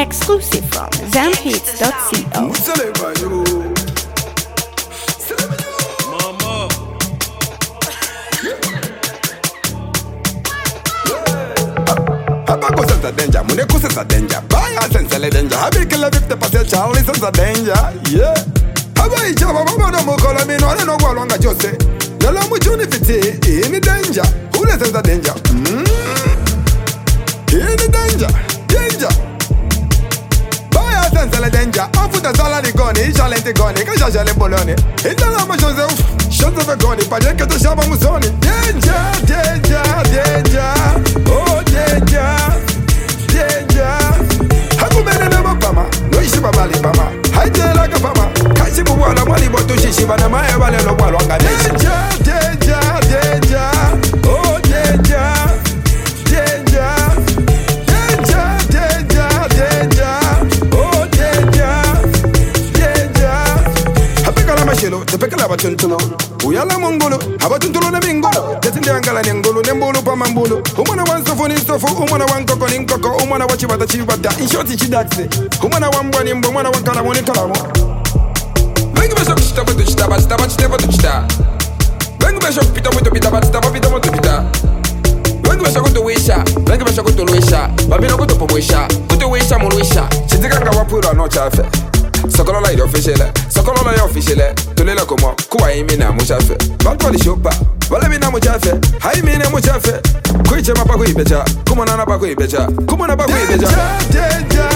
Exclusive from zamhits.co. Abaco senza danger, Muneco senza danger, Baya senza le danger, Habikilla vifte pasel Charlie senza danger, yeah. Hawaii chava mama no mokola mi no no gwa longa jose. Yala mu juni fiti in danger, hule senza danger. In danger. Baya senza le danger, afuta sala di goni, chalente goni, che jaja le boloni. Indala ma chose uf, chose ve goni, pa che to shaba musoni. Danger. Oh danger. Hakumene na mapama, no ishiba bali pama. Haije la kapama, kashi buwala mwali botu shishiba na mae wale lo walo anga. Danger. Oh danger. Oh danger. Hapekala mashelo, tepekala batuntuno. Uyala mongolo, abatuntulo na mingolo. Yatinde angala nengolo, nembolo pa mambolo. Umana wan sofoni sofo, umana wan koko ninkoko, umana wachibata chibata. Inshoti chidaxe, umana wan bwani mbo, umana wan kalamo ni kalamo. Vengi besho kushita butu chita, bachita bachita butu chita. Vengi besho kupita butu pita, bachita bapita butu pita. Vengi besho kutu wisha, vengi besho kutu luisha. Babino kutu pomwisha, kutu wisha muluisha. Chitikanga wapura no chafe. Sokolola ile officiel, tolela komo, kuwa imina muchafe. Bantu wali shopa, wale mina muchafe, hai mine muchafe. Kuiche mapa kuibecha, kumona na pa kuibecha, kumona pa kuibecha.